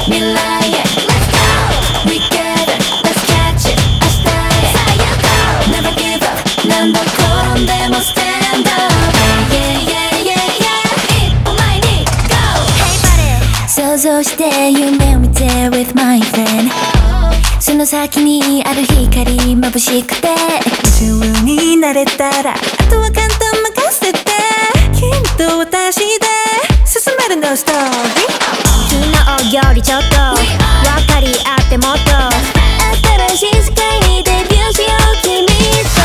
未来へ Let's go We get it Let's catch it 明日へ Never give up 何度転んでも stand up Yeah yeah yeah yeah 一歩前に Go Hey buddy 想像して夢を見て With my friend その先にある光眩しくて夢中になれたらあとは簡単任せてきっと私で進めるのストーリー昨日よりちょっと分かり合ってもっと新しい世界にデビューしよう君と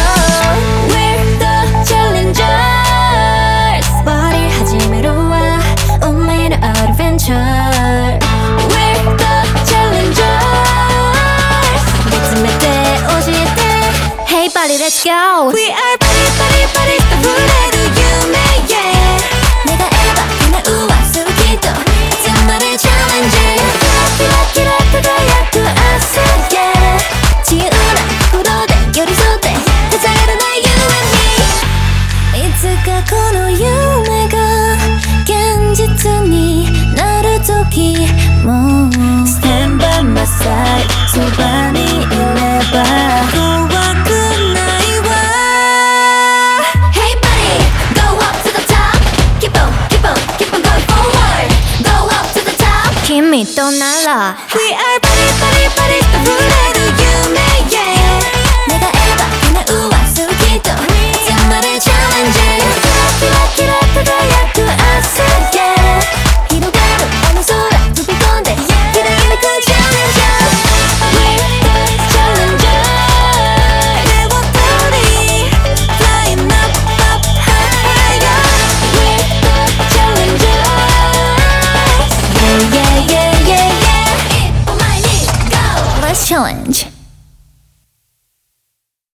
We're the challengers バディ始めるわ運命のアドベンチャー We're the challengers 見つめて教えて Hey buddy let's go We are buddy buddy buddy 溢れる夢 yeah 願えば叶うはすぐきっと集まれチャレンジキラキラ輝く朝 yeah 自由な心で寄り添って数えられない You and me いつかこの夢が現実になる時も Stand by my side そばにいれば怖くないわ Hey buddy Go up to the top Keep on keep on keep on going forward Go up to the top 君となら We are buddy buddy buddy 溢れる夢 yeah 願えば叶うはすぐきっと集まれチャレンジキラキラ輝く朝 yeah 広がるあの空飛び込んできらめくチャレンジャー We're the challenger 手を取り Flying up up higher We're the challengers Yeah yeah yeah yeah yeah 一歩前に Go Let's challenge